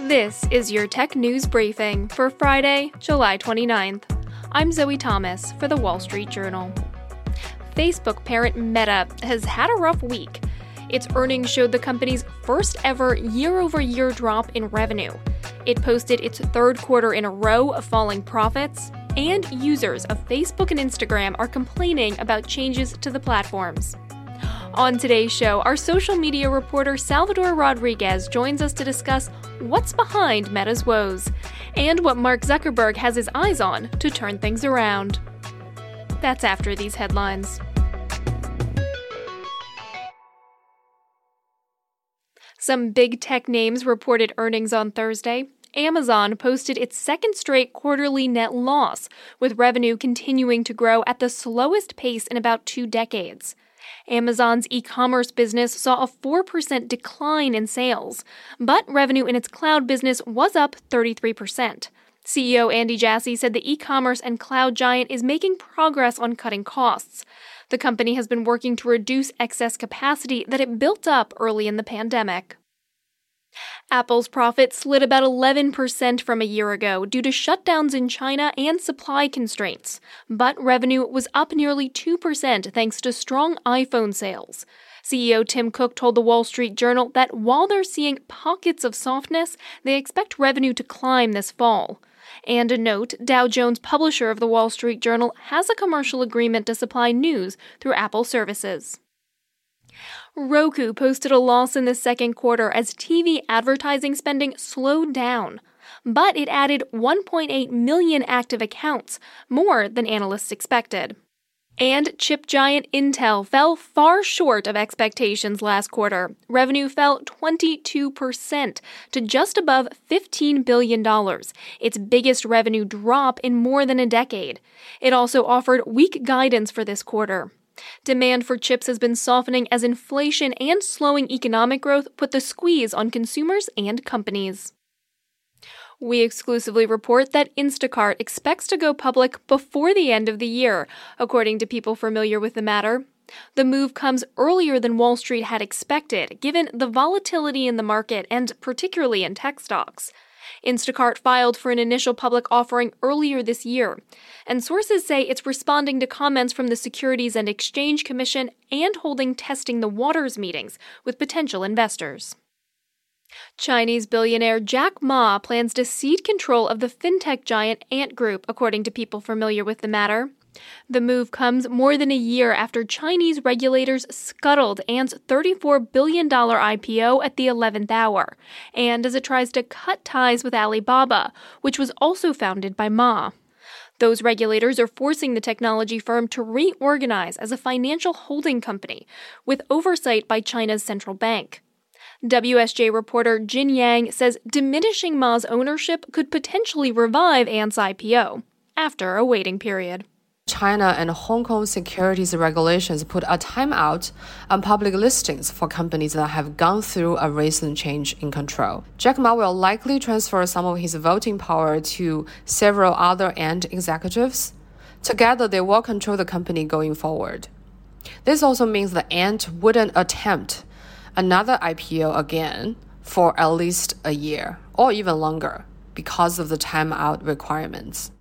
This is your tech news briefing for Friday, July 29th. I'm Zoe Thomas for The Wall Street Journal. Facebook parent Meta has had a rough week. Its earnings showed the company's first ever year-over-year drop in revenue. It posted its third quarter in a row of falling profits, and users of Facebook and Instagram are complaining about changes to the platforms. On today's show, our social media reporter Salvador Rodriguez joins us to discuss what's behind Meta's woes and what Mark Zuckerberg has his eyes on to turn things around. That's after these headlines. Some big tech names reported earnings on Thursday. Amazon posted its second straight quarterly net loss, with revenue continuing to grow at the slowest pace in about 2 decades. Amazon's e-commerce business saw a 4% decline in sales, but revenue in its cloud business was up 33%. CEO Andy Jassy said the e-commerce and cloud giant is making progress on cutting costs. The company has been working to reduce excess capacity that it built up early in the pandemic. Apple's profit slid about 11% from a year ago due to shutdowns in China and supply constraints, but revenue was up nearly 2% thanks to strong iPhone sales. CEO Tim Cook told The Wall Street Journal that while they're seeing pockets of softness, they expect revenue to climb this fall. And a note, Dow Jones, publisher of The Wall Street Journal, has a commercial agreement to supply news through Apple services. Roku posted a loss in the second quarter as TV advertising spending slowed down, but it added 1.8 million active accounts, more than analysts expected. And chip giant Intel fell far short of expectations last quarter. Revenue fell 22% to just above $15 billion, its biggest revenue drop in more than a decade. It also offered weak guidance for this quarter. Demand for chips has been softening as inflation and slowing economic growth put the squeeze on consumers and companies. We exclusively report that Instacart expects to go public before the end of the year, according to people familiar with the matter. The move comes earlier than Wall Street had expected, given the volatility in the market and particularly in tech stocks. Instacart filed for an initial public offering earlier this year, and sources say it's responding to comments from the Securities and Exchange Commission and holding testing the waters meetings with potential investors. Chinese billionaire Jack Ma plans to cede control of the fintech giant Ant Group, according to people familiar with the matter. The move comes more than a year after Chinese regulators scuttled Ant's $34 billion IPO at the 11th hour, and as it tries to cut ties with Alibaba, which was also founded by Ma. Those regulators are forcing the technology firm to reorganize as a financial holding company, with oversight by China's central bank. WSJ reporter Jin Yang says diminishing Ma's ownership could potentially revive Ant's IPO, after a waiting period. China and Hong Kong securities regulations put a timeout on public listings for companies that have gone through a recent change in control. Jack Ma will likely transfer some of his voting power to several other Ant executives. Together, they will control the company going forward. This also means the Ant wouldn't attempt another IPO again for at least a year or even longer because of the timeout requirements.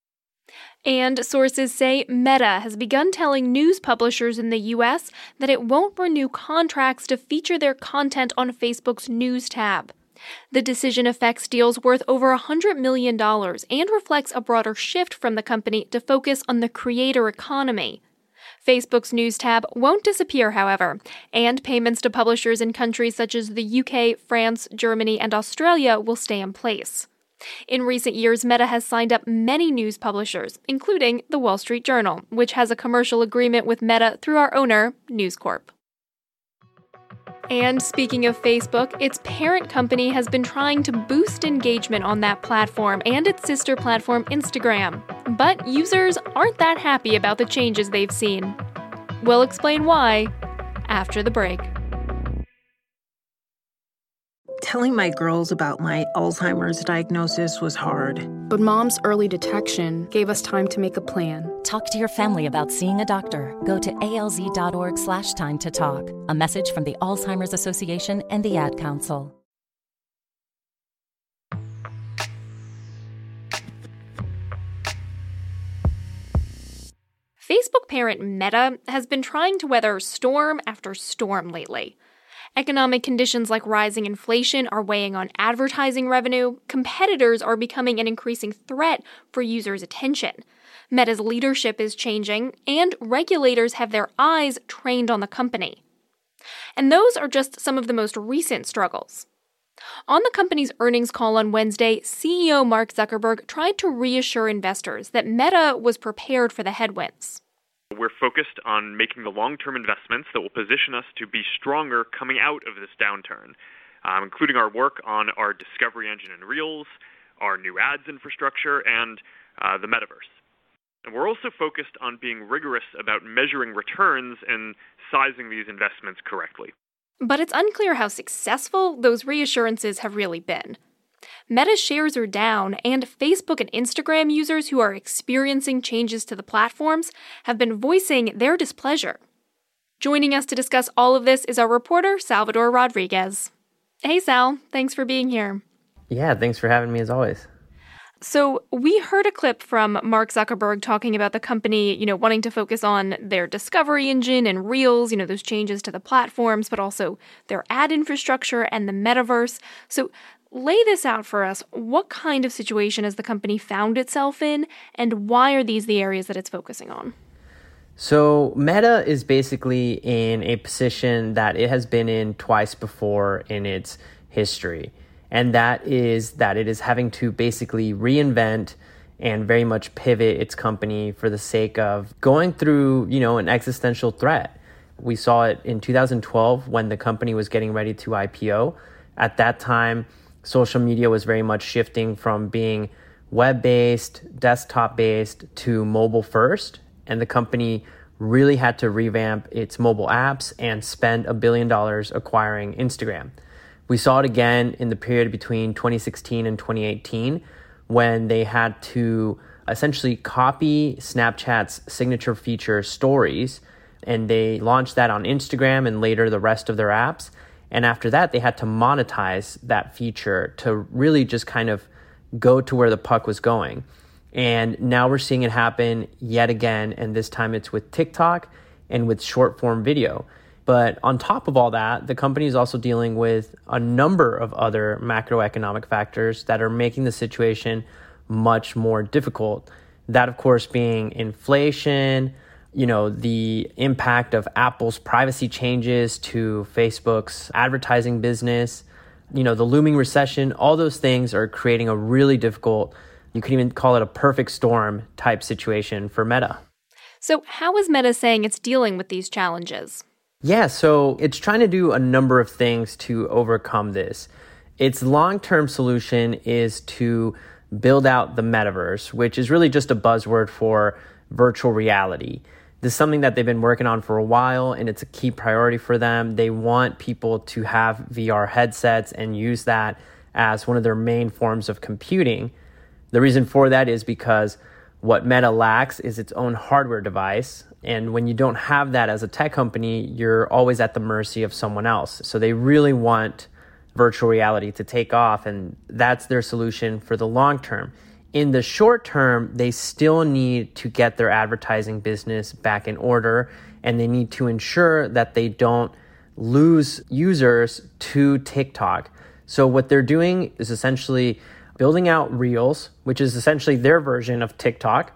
And sources say Meta has begun telling news publishers in the U.S. that it won't renew contracts to feature their content on Facebook's News tab. The decision affects deals worth over $100 million and reflects a broader shift from the company to focus on the creator economy. Facebook's News tab won't disappear, however, and payments to publishers in countries such as the UK, France, Germany, and Australia will stay in place. In recent years, Meta has signed up many news publishers, including The Wall Street Journal, which has a commercial agreement with Meta through our owner, News Corp. And speaking of Facebook, its parent company has been trying to boost engagement on that platform and its sister platform, Instagram. But users aren't that happy about the changes they've seen. We'll explain why after the break. Telling my girls about my Alzheimer's diagnosis was hard. But Mom's early detection gave us time to make a plan. Talk to your family about seeing a doctor. Go to alz.org/time to talk. A message from the Alzheimer's Association and the Ad Council. parent Meta has been trying to weather storm after storm lately. Economic conditions like rising inflation are weighing on advertising revenue. Competitors are becoming an increasing threat for users' attention. Meta's leadership is changing, and regulators have their eyes trained on the company. And those are just some of the most recent struggles. On the company's earnings call on Wednesday, CEO Mark Zuckerberg tried to reassure investors that Meta was prepared for the headwinds. We're focused on making the long-term investments that will position us to be stronger coming out of this downturn, including our work on our discovery engine and Reels, our new ads infrastructure, and the metaverse. And we're also focused on being rigorous about measuring returns and sizing these investments correctly. But it's unclear how successful those reassurances have really been. Meta shares are down, and Facebook and Instagram users who are experiencing changes to the platforms have been voicing their displeasure. Joining us to discuss all of this is our reporter, Salvador Rodriguez. Hey, Sal. Thanks for being here. Yeah, thanks for having me as always. So we heard a clip from Mark Zuckerberg talking about the company, wanting to focus on their discovery engine and Reels, those changes to the platforms, but also their ad infrastructure and the metaverse. So lay this out for us. What kind of situation has the company found itself in, and why are these the areas that it's focusing on? So Meta is basically in a position that it has been in twice before in its history. And that is that it is having to basically reinvent and very much pivot its company for the sake of going through, an existential threat. We saw it in 2012 when the company was getting ready to IPO. At that time, social media was very much shifting from being web-based, desktop-based to mobile-first. And the company really had to revamp its mobile apps and spend $1 billion acquiring Instagram. We saw it again in the period between 2016 and 2018 when they had to essentially copy Snapchat's signature feature Stories, and they launched that on Instagram and later the rest of their apps. And after that, they had to monetize that feature to really just kind of go to where the puck was going. And now we're seeing it happen yet again, and this time it's with TikTok and with short-form video. But on top of all that, the company is also dealing with a number of other macroeconomic factors that are making the situation much more difficult. That, of course, being inflation, the impact of Apple's privacy changes to Facebook's advertising business, the looming recession. All those things are creating a really difficult, you could even call it a perfect storm type situation for Meta. So how is Meta saying it's dealing with these challenges? Yeah, so it's trying to do a number of things to overcome this. Its long-term solution is to build out the metaverse, which is really just a buzzword for virtual reality. This is something that they've been working on for a while, and it's a key priority for them. They want people to have VR headsets and use that as one of their main forms of computing. The reason for that is because what Meta lacks is its own hardware device. And when you don't have that as a tech company, you're always at the mercy of someone else. So they really want virtual reality to take off, and that's their solution for the long term. In the short term, they still need to get their advertising business back in order, and they need to ensure that they don't lose users to TikTok. So what they're doing is essentially building out Reels, which is essentially their version of TikTok.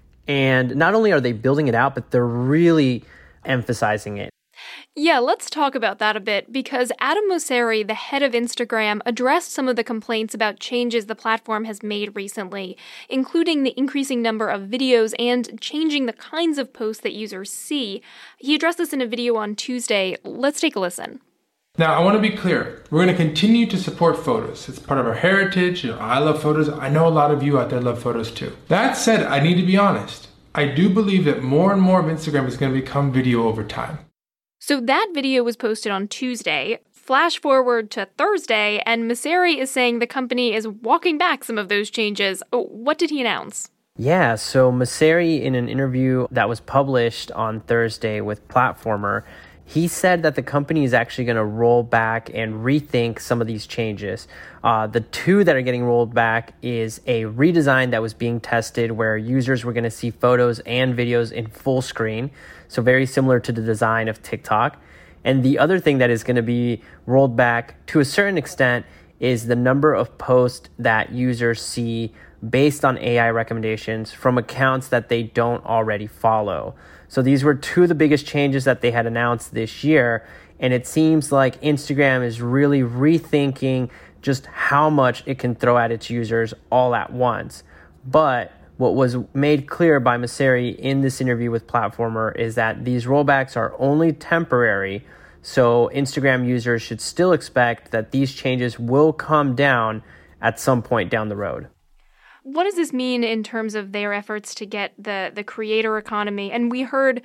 And not only are they building it out, but they're really emphasizing it. Yeah, let's talk about that a bit, because Adam Mosseri, the head of Instagram, addressed some of the complaints about changes the platform has made recently, including the increasing number of videos and changing the kinds of posts that users see. He addressed this in a video on Tuesday. Let's take a listen. Now, I want to be clear. We're going to continue to support photos. It's part of our heritage. I love photos. I know a lot of you out there love photos too. That said, I need to be honest. I do believe that more and more of Instagram is going to become video over time. So that video was posted on Tuesday. Flash forward to Thursday, and Mosseri is saying the company is walking back some of those changes. What did he announce? Yeah, so Mosseri, in an interview that was published on Thursday with Platformer, he said that the company is actually going to roll back and rethink some of these changes. The two that are getting rolled back is a redesign that was being tested where users were going to see photos and videos in full screen, so very similar to the design of TikTok. And the other thing that is going to be rolled back to a certain extent is the number of posts that users see based on AI recommendations from accounts that they don't already follow. So these were two of the biggest changes that they had announced this year. And it seems like Instagram is really rethinking just how much it can throw at its users all at once. But what was made clear by Mosseri in this interview with Platformer is that these rollbacks are only temporary. So Instagram users should still expect that these changes will come down at some point down the road. What does this mean in terms of their efforts to get the creator economy? And we heard,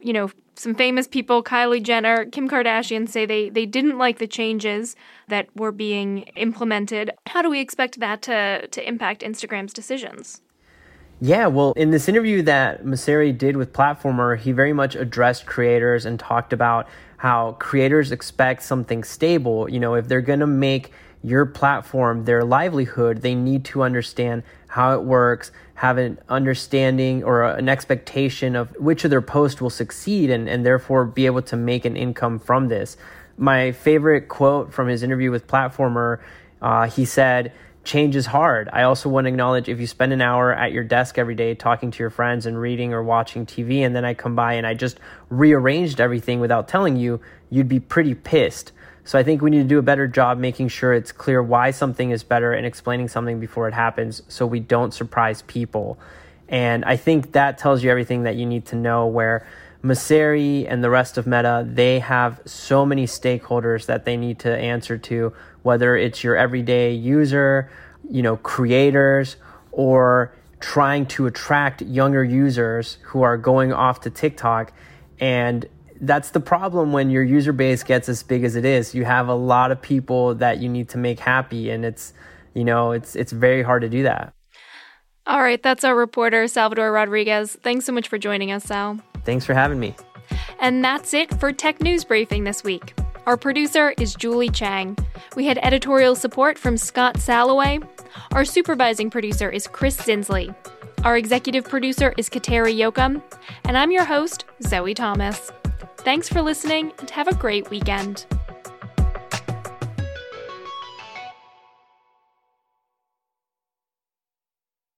some famous people, Kylie Jenner, Kim Kardashian, say they didn't like the changes that were being implemented. How do we expect that to impact Instagram's decisions? Yeah, well, in this interview that Mosseri did with Platformer, he very much addressed creators and talked about how creators expect something stable. If they're going to make your platform their livelihood, they need to understand how it works, have an understanding or an expectation of which of their posts will succeed and therefore be able to make an income from this. My favorite quote from his interview with Platformer, he said, "Change is hard. I also want to acknowledge if you spend an hour at your desk every day talking to your friends and reading or watching TV, and then I come by and I just rearranged everything without telling you, you'd be pretty pissed. So I think we need to do a better job making sure it's clear why something is better and explaining something before it happens so we don't surprise people." And I think that tells you everything that you need to know, where Mosseri and the rest of Meta, they have so many stakeholders that they need to answer to, whether it's your everyday user, creators, or trying to attract younger users who are going off to TikTok. And that's the problem when your user base gets as big as it is. You have a lot of people that you need to make happy, and it's very hard to do that. All right, that's our reporter, Salvador Rodriguez. Thanks so much for joining us, Sal. Thanks for having me. And that's it for Tech News Briefing this week. Our producer is Julie Chang. We had editorial support from Scott Salloway. Our supervising producer is Chris Zinsley. Our executive producer is Kateri Yoakum. And I'm your host, Zoe Thomas. Thanks for listening and have a great weekend.